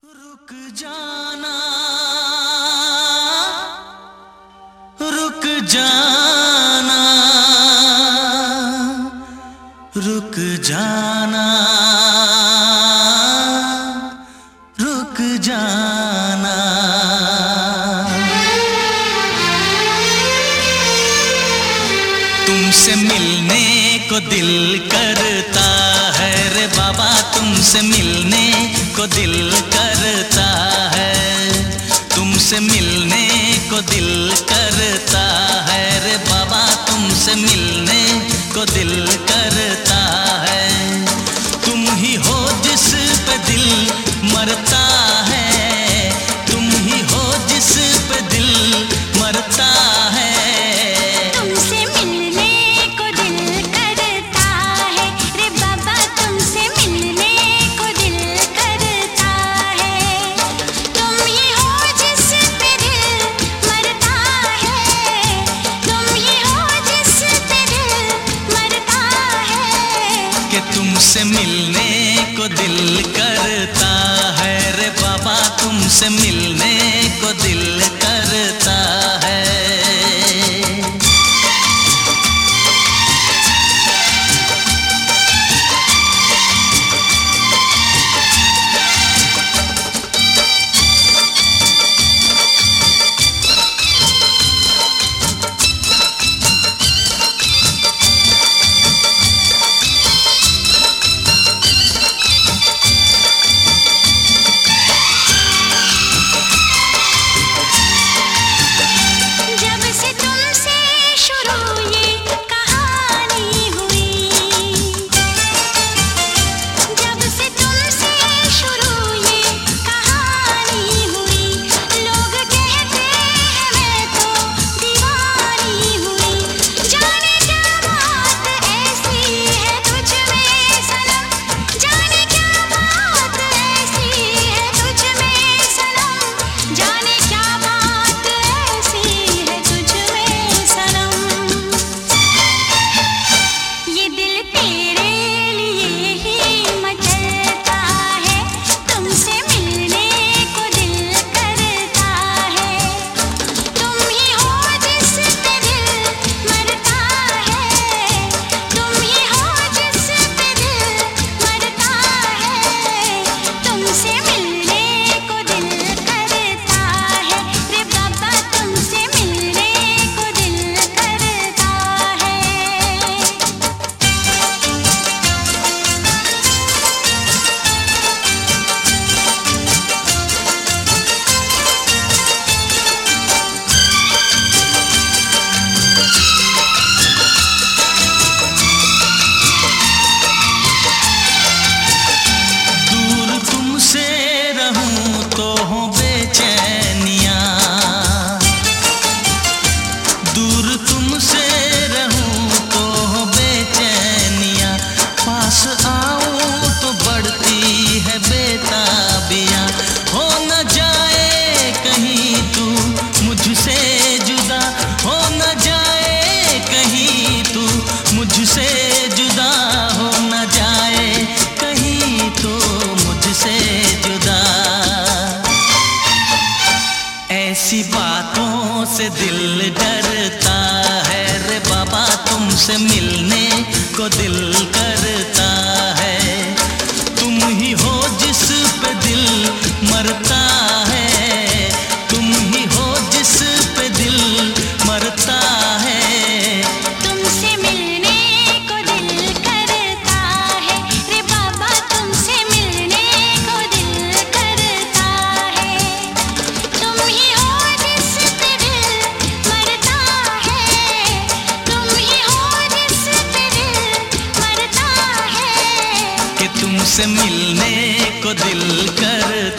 रुक जाना, रुक जाना, रुक जाना, रुक जाना। तुमसे मिलने को दिल करता है रे बाबा, तुमसे मिलने को दिल करता है, तुमसे मिलने को दिल करता है रे बाबा, तुमसे मिलने को दिल करता है। तुम ही हो जिस पे दिल मरता है, तुम ही हो जिस पे दिल मरता है। तुमसे मिलने को दिल करता है रे बाबा, तुमसे मिलने को दिल करता है। तुम ही हो जिस पे दिल मरता है, तुम ही हो जिस पे दिल मरता है। कि तुमसे मिलने को दिल करता है रे बाबा, तुमसे मिलने को दिल करता है। ऐसी बातों से दिल डरता है रे बाबा, तुमसे मिलने को दिल करता है। तुम ही हो जिस पे दिल मरता है, तुम ही हो जिस पे दिल मरता है। तुमसे मिलने को दिल करता है रे बाबा, तुमसे मिलने को दिल करता है। तुम ही हो जिस पे दिल मरता है, तुम ही हो जिस पे दिल मरता है। कि तुमसे मिलने को दिल करता